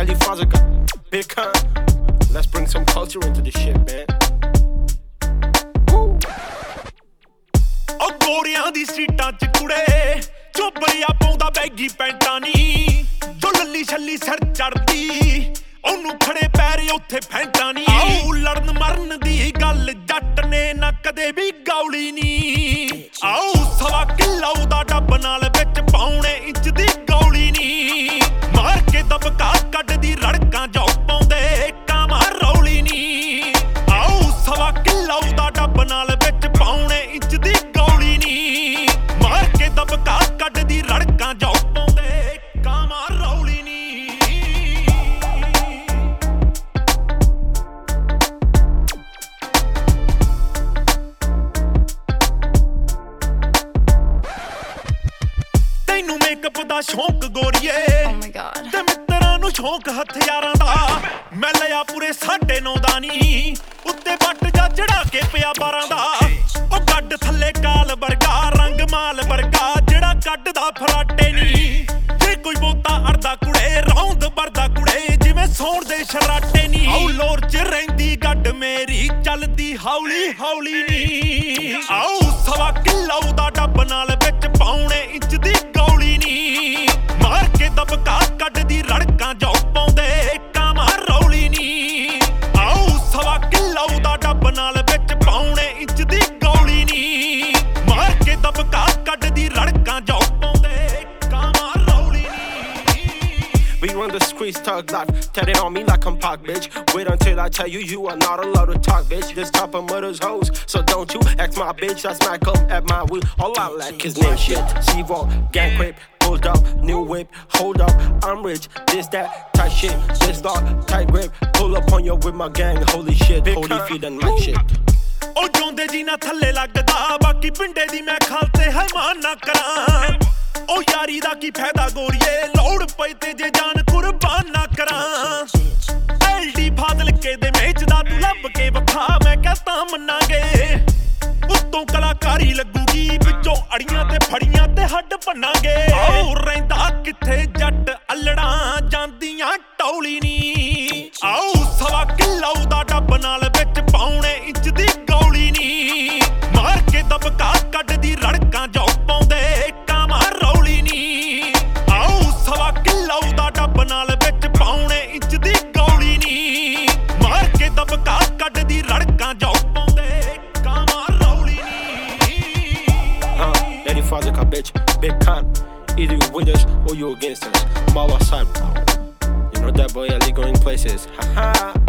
Ellie Fozzica, Big Con. Let's bring some culture into this shit, man. ਓ ਗੋਰਿਆਂ ਦੀ ਸੀਟਾਂ 'ਚ ਕੁੜੇ ਚੋਬਲਿਆ ਪਾਉਂਦਾ ਬੈਗੀ ਪੈਂਟਾਂ ਨੀ ਜੋ ਲੱਲੀ ਛੱਲੀ ਸਿਰ ਚੜਦੀ ਉਹਨੂੰ ਖੜੇ ਪੈਰ ਉੱਥੇ ਫੈਂਟਾਂ ਨੀ ਆਉ ਲੜਨ ਮਰਨ ਦੀ ਗੱਲ ਜੱਟ ਨੇ ਨਾ ਕਦੇ ਵੀ ਗੌਲੀ ਨੀ ਆਉ ਸਵਾ ਕਿੱਲਾ ਉਹਦਾ ਡੱਬ ਨਾਲ ਵਿੱਚ ਪਾਉਣੇ ਇੰਚ ਦੀ ਗੌਲੀ ਨੀ ਮਾਰ ਕੇ ਦਬਕਾ ਕੱਢਦੀ ਰੜਕਾਂ ਜੋ ਪਾਉਂਦੇ ਕਾਮਾ ਰੌਲੀ ਨੀ ਆਉ ਸਵਾ ਕਿੱਲਾ ਉਹਦਾ ਡੱਬ ਨਾਲ ਵਿੱਚ ਪਾਉਣੇ ਇੰਚ ਦੀ ਗੌਲੀ ਨੀ ਮਾਰ ਕੇ ਦਬਕਾ ਕੱਢਦੀ ਰੜਕਾਂ ਜੋ ਪਾਉਂਦੇ ਕਾਮਾ ਰੌਲੀ ਨੀ ਤੈਨੂੰ ਮੇਕਅਪ ਦਾ ਸ਼ੌਂਕ ਗੋਰੀਏ Oh my god. ਤੇ ਮਿੱਤਰਾਂ ਨੂੰ ਸ਼ੌਂਕ ਹਥਿਆਰਾਂ ਦਾ ਮੈਂ ਲਿਆ ਪੂਰੇ 9.5 ਦਾ ਨੀ ਉੱਤੇ ਬੱਟ ਜਾ ਚੜਾ ਕੇ ਪਿਆ 12 ਦਾ ਉਹ ਗੱਡ ਥੱਲੇ ਕਾਲ ਵਰਗਾ ਰੰਗ ਮਾਲ ਵਰਗਾ ਜਿਹੜਾ ਕੱਢਦਾ ਫਰਾਟੇ ਨੀ ਜੇ ਕੋਈ ਬੋਤਾ ਅੜਦਾ ਕੁੜੇ ਰੌਂਦ ਵਰਦਾ ਕੁੜੇ ਜਿਵੇਂ ਸੌਣ ਦੇ ਸ਼ਰਾਟੇ ਨੀ ਆਉ ਲੋਰ 'ਚ ਰਹਿੰਦੀ ਗੱਡ ਮੇਰੀ ਚੱਲਦੀ ਹੌਲੀ ਹੌਲੀ ਨੀ ਆਉ ਸਵਾ ਕਿੱਲਾ ਉਹਦਾ ਡੱਬ ਨਾਲ ਵਿੱਚ ਪਾਉਣੇ ਇੰਚ ਦੀ ਗੌਲੀ ਨੀ ਮਾਰ ਕੇ ਦਬਕਾ ਕੱਢਦੀ ਰੜਕਾਂ ਜੋ ਪਾਉਂਦੇ ਕਾਮਾ ਰੌਲੀ ਨੀ ਆਉ ਸਵਾ ਕਿੱਲਾ ਉਹਦਾ ਡੱਬ ਨਾਲ ਵਿੱਚ ਪਾਉਣੇ ਇੰਚ ਦੀ ਗੌਲੀ ਨੀ ਮਾਰ ਕੇ ਦਬਕਾ ਕੱਢਦੀ ਰੜਕਾਂ ਜੋ ਪਾਉਂਦੇ ਕਾਮਾ ਰੌਲੀ ਨੀ We run the streets, tug life, tell it on me like I'm Pac, bitch. Wait until I tell you, you are not allowed to talk, bitch. This top of murders hoes, so don't you ask my bitch. I smack up at my wheel, all I like is name shit. C-Walk, gang creep, pulled up, new whip, hold up, I'm rich, this, that, tight shit. This dog, tight grip, pull up on you with my gang, holy shit, holy feeling like shit. ਉਹ ਜਿਉਂਦੇ ਜੀ ਨਾ ਥੱਲੇ ਲੱਗਦਾ ਬਾਕੀ ਪਿੰਡੇ ਦੀ ਮੈਂ ਖਾਲਤੇ ਹੈ ਮਾਨ ਨਾ ਕਰਾਂ ਉਹ ਯਾਰੀ ਦਾ ਕੀ ਫਾਇਦਾ ਗੋਰੀਏ ਲੋੜ ਪਈ ਤੇ ਜੇ ਜਾਨ ਕੁਰਬਾਨ ਨਾ ਕਰਾਂ ਐਲਡੀ ਫਾਜ਼ਲ ਕੇ ਦੇ ਮੇਚ ਦਾ ਤੂੰ ਲੱਭ ਕੇ ਵਖਾ ਮੈਂ ਕਹਤਾ ਮੰਨਾਂਗੇ ਉੱਤੋਂ ਕਲਾਕਾਰੀ ਲੱਗੂਗੀ ਵਿੱਚੋਂ ਅੜੀਆਂ ਤੇ ਫੜੀਆਂ ਤੇ ਹੱਡ ਭੰਨਾਂਗੇ ਆਉ ਰਹਿੰਦਾ ਕਿੱਥੇ ਜੱਟ ਅਲੜਾਂ ਜਾਂਦੀਆਂ ਟੌਲੀ ਨੀ ਆਉ ਸਵਾ ਕਿੱਲਾ ਉਹਦਾ ਡੱਬ ਨਾਲ ਵਿੱਚ ਪਾਉਣੇ ਇੰਚ ਦੀ ਗੌਲੀ ਨੀ ਮਾਰ ਕੇ ਦਬਕਾ ਕੱਢਦੀ ਰੜਕਾਂ ਜੋ ਪਾਉਂਦੇ ਕਾਮਾ ਰੌਲੀ ਨੀ ਆਉ ਸਵਾ ਕਿੱਲਾ ਉਹਦਾ ਡੱਬ ਨਾਲ ਵਿੱਚ ਪਾਉਣੇ ਇੰਚ ਦੀ ਗੌਲੀ ਨੀ ਮਾਰ ਕੇ ਦਬਕਾ ਕੱਢਦੀ ਰੜਕਾਂ ਜੋ ਪਾਉਂਦੇ ਕਾਮਾ ਰੌਲੀ ਨੀ Ellie Fozzica, bitch, Big Con. Either you with us or you against us. Mawa side, you know that boy Ellie going places. Ha ha.